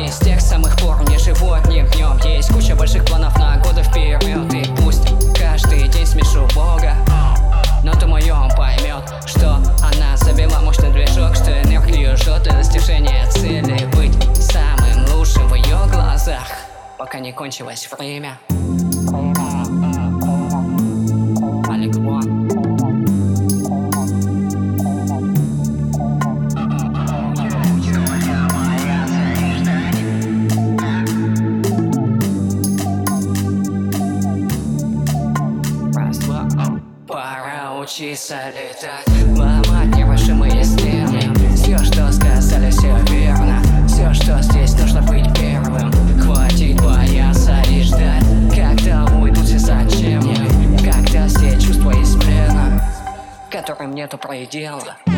с тех самых пор не живу одним днем. Есть куча больших планов на годы вперед. И пусть каждый день смешу Бога, но думаю, он поймет, что она завела мощный движок, что энергию жжет для достижения цели. Быть самым лучшим в ее глазах, пока не кончилось время. Алик Вон. Пора учиться летать, ломать невышимые стены. Все, что сказали, все верно. Все, что здесь, нужно быть первым. Хватит бояться и ждать, когда уйдут все зачем. Когда все чувства из плена, которым нету предела.